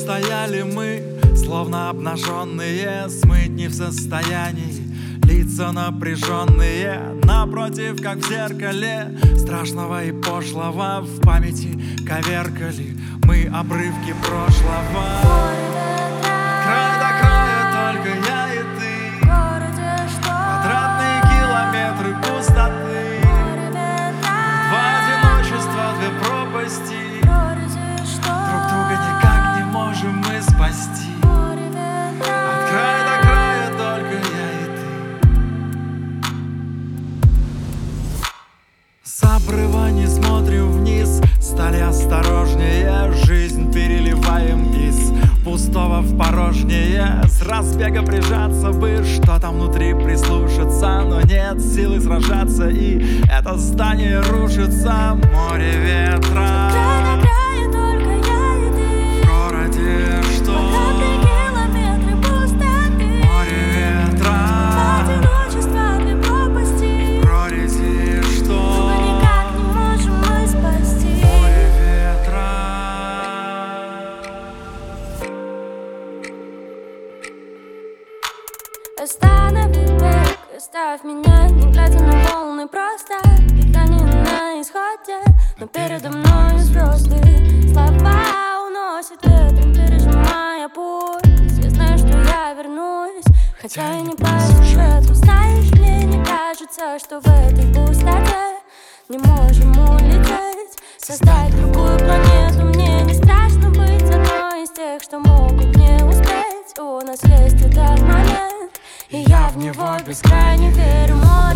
стояли мы, словно обнаженные, смыть не в состоянии. Лица напряженные, напротив, как в зеркале, страшного и пошлого в памяти коверкали мы обрывки прошлого. От края до края только я и ты, квадратные километры пустоты, два одиночества, две пропасти, друг друга никак не можем мы спасти. От края до края только я и ты. С обрыва не смотрим вниз, стали осторожнее, жизнь переливаем из пустого в порожнее. С разбега прижаться бы, что там внутри прислушаться, но нет силы сражаться, и это здание рушится. Море ветра, в городе что? Море ветра, в городе что? Море ветра. Останови бег, оставь меня, не глядя на волны, просто дыхание на исходе, но передо мной звезды. Слова уносят ветром, пережимая пульс. Я знаю, что я вернусь, хотя и не по сюжету. Знаешь, мне не кажется, что в этой пустоте не можем улететь, создать другую планету. Мне не страшно быть одной из тех, что могут не успеть. У нас есть этот момент, и я в него бескрайне верю. Море